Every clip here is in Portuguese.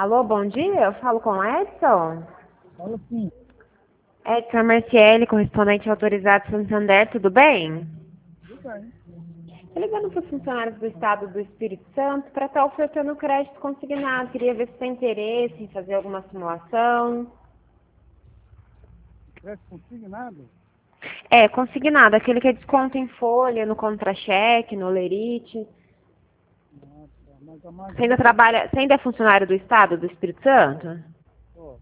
Alô, bom dia, eu falo com o Edson. Fala sim. Edson Marciele, correspondente autorizado Santander, tudo bem? Tudo bem. Tô ligando para os funcionários do Estado do Espírito Santo para estar ofertando crédito consignado. Queria ver se tem interesse em fazer alguma simulação. Crédito consignado? É, consignado, aquele que é desconto em folha, no contra-cheque, no lerite. Não, mas a maioria Você ainda é funcionário do Estado do Espírito Santo? ó,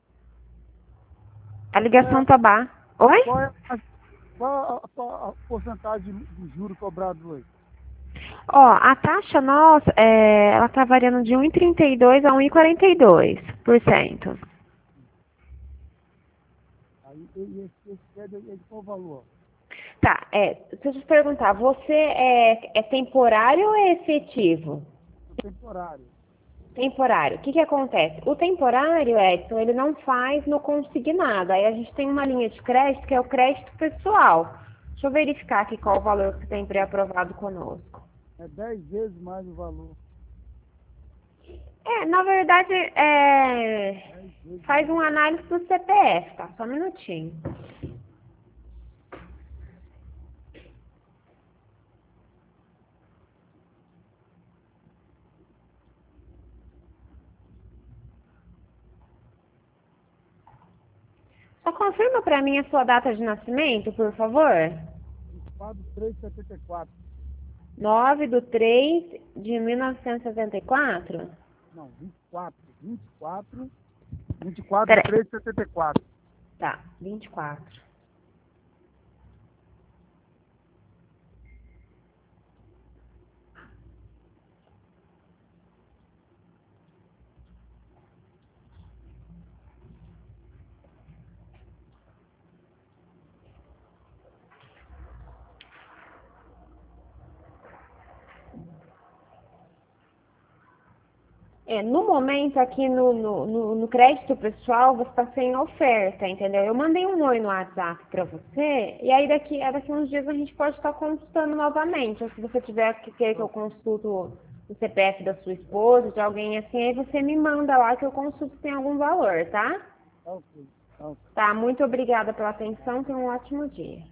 A qual é, ligação tá baixa. Oi? qual é, qual a porcentagem do juro cobrado hoje? Ó, a taxa nossa, ela tá variando de 1,32 a 1,42%. Aí esse crédito é de qual valor? Tá, deixa eu te perguntar, você é temporário ou é efetivo? É temporário. Temporário. O que que acontece? O temporário, Edson, ele não faz no consignado. Aí a gente tem uma linha de crédito que é o crédito pessoal. Deixa eu verificar aqui qual o valor que você tem pré-aprovado conosco. É 10 vezes mais o valor. Na verdade, 10 vezes faz mais o uma valor. análise do CPF, tá? Só um minutinho. Só confirma pra mim a sua data de nascimento, por favor. 24.374. 9/3/1974. Não, 24. 24 de Peraí. 374. Tá, 24. No momento aqui no crédito pessoal você está sem oferta, entendeu? Eu mandei um oi no WhatsApp para você e aí daqui uns dias a gente pode estar consultando novamente. Ou se você tiver que querer que eu consulto o CPF da sua esposa, de alguém assim, aí você me manda lá que eu consulto se tem algum valor, tá? Tá ok. Tá ok. Tá, muito obrigada pela atenção, tenha um ótimo dia.